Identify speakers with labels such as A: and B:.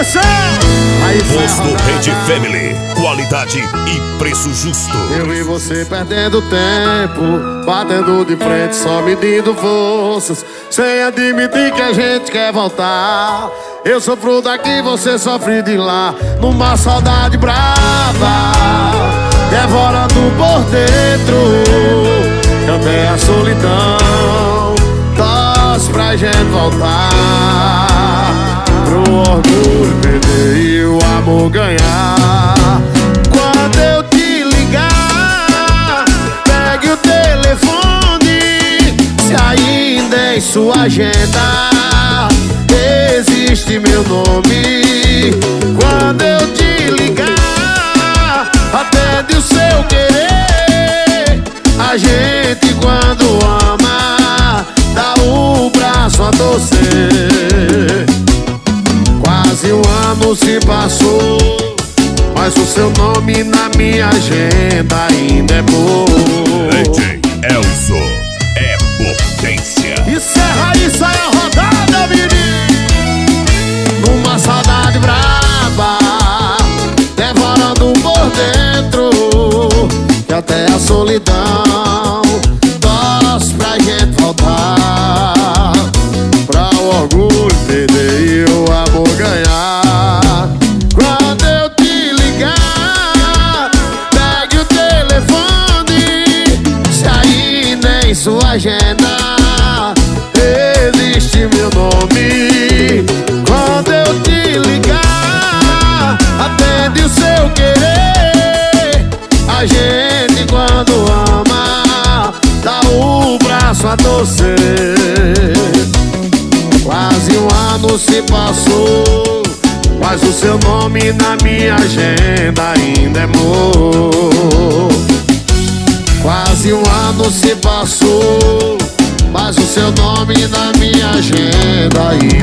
A: pressão.
B: Posto Rede Family, qualidade e preço justo.
C: Eu e você perdendo tempo, batendo de frente, só medindo forças, sem admitir que a gente quer voltar. Eu sofro daqui, você sofre de lá, numa saudade brava, devorando por dentro, até a solidão torce pra gente voltar, pro orgulho perder e o amor ganhar. Quando eu te ligar, pegue o telefone, se ainda em sua agenda existe meu nome. Quando eu te ligar, atende o seu querer. A gente quando ama dá o braço a torcer. Quase um ano se passou, mas o seu nome na minha agenda ainda é bom.
B: DJ Elzo é potência.
C: Encerra isso aí a rodada, menino. Numa saudade brava, devorando por dentro, que até a solidão torce pra gente voltar, pra o orgulho perder e o amor ganhar. Quando eu te ligar, pegue o telefone, se ainda em sua agenda existe meu nome. Quando eu te ligar, atende o seu querer. A gente quando ama dá o braço a torcer. Quase um ano se passou, mas o seu nome na minha agenda ainda é amor. Quase um ano se passou, mas o seu nome na minha agenda ainda